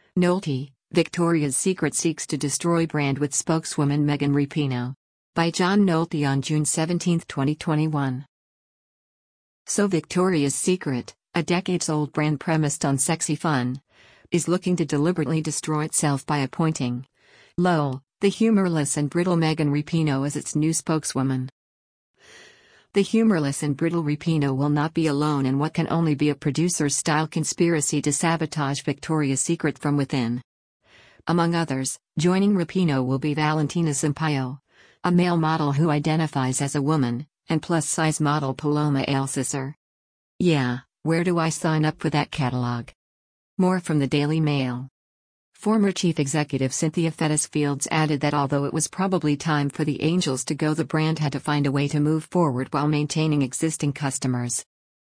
Nolte, Victoria's Secret seeks to destroy brand with spokeswoman Megan Rapinoe. By John Nolte on June 17, 2021. So Victoria's Secret, a decades-old brand premised on sexy fun, is looking to deliberately destroy itself by appointing LOL, the humorless and brittle Megan Rapinoe as its new spokeswoman. The humorless and brittle Rapinoe will not be alone in what can only be a producer's-style conspiracy to sabotage Victoria's Secret from within. Among others, joining Rapinoe will be Valentina Sampaio, a male model who identifies as a woman, and plus-size model Paloma Alcácer. Yeah, where do I sign up for that catalog? More from the Daily Mail. Former chief executive Cynthia Fettis-Fields added that although it was probably time for the Angels to go, the brand had to find a way to move forward while maintaining existing customers.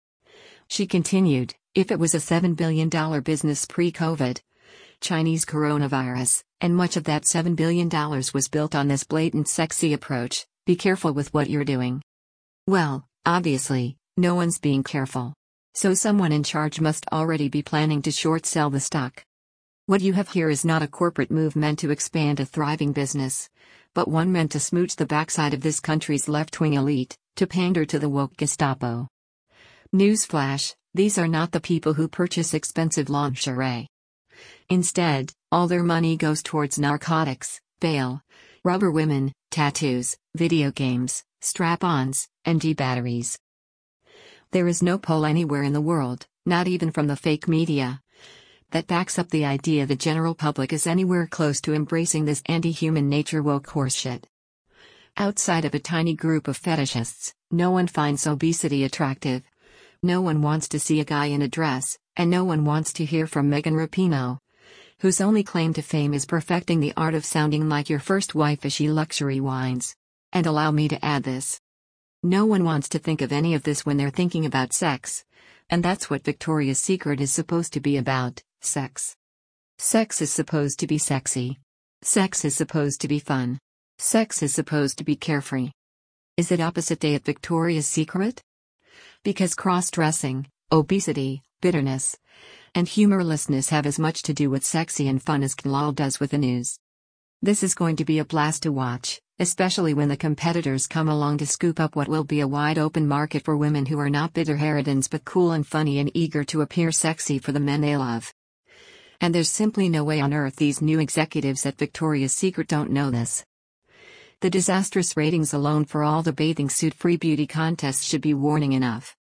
She continued, if it was a $7 billion business pre-COVID, Chinese coronavirus, and much of that $7 billion was built on this blatant sexy approach, be careful with what you're doing. Well, obviously, no one's being careful. So someone in charge must already be planning to short sell the stock. What you have here is not a corporate move meant to expand a thriving business, but one meant to smooch the backside of this country's left-wing elite, to pander to the woke Gestapo. Newsflash, these are not the people who purchase expensive lingerie. Instead, all their money goes towards narcotics, bail, rubber women, tattoos, video games, strap-ons, and batteries. There is no poll anywhere in the world, not even from the fake media, that backs up the idea the general public is anywhere close to embracing this anti-human nature woke horseshit. Outside of a tiny group of fetishists, no one finds obesity attractive. No one wants to see a guy in a dress, and no one wants to hear from Megan Rapinoe, whose only claim to fame is perfecting the art of sounding like your first wife as she luxury wines. And allow me to add this. No one wants to think of any of this when they're thinking about sex. And that's what Victoria's Secret is supposed to be about, sex. Sex is supposed to be sexy. Sex is supposed to be fun. Sex is supposed to be carefree. Is it opposite day at Victoria's Secret? Because cross-dressing, obesity, bitterness, and humorlessness have as much to do with sexy and fun as KLAL does with the news. This is going to be a blast to watch, especially when the competitors come along to scoop up what will be a wide-open market for women who are not bitter harridans but cool and funny and eager to appear sexy for the men they love. And there's simply no way on earth these new executives at Victoria's Secret don't know this. The disastrous ratings alone for all the bathing suit-free beauty contests should be warning enough.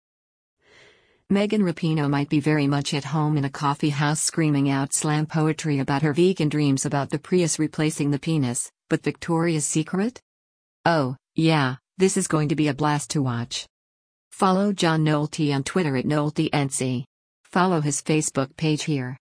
Megan Rapinoe might be very much at home in a coffee house screaming out slam poetry about her vegan dreams about the Prius replacing the penis, but Victoria's Secret? Oh, yeah, this is going to be a blast to watch. Follow John Nolte on Twitter at NolteNC. Follow his Facebook page here.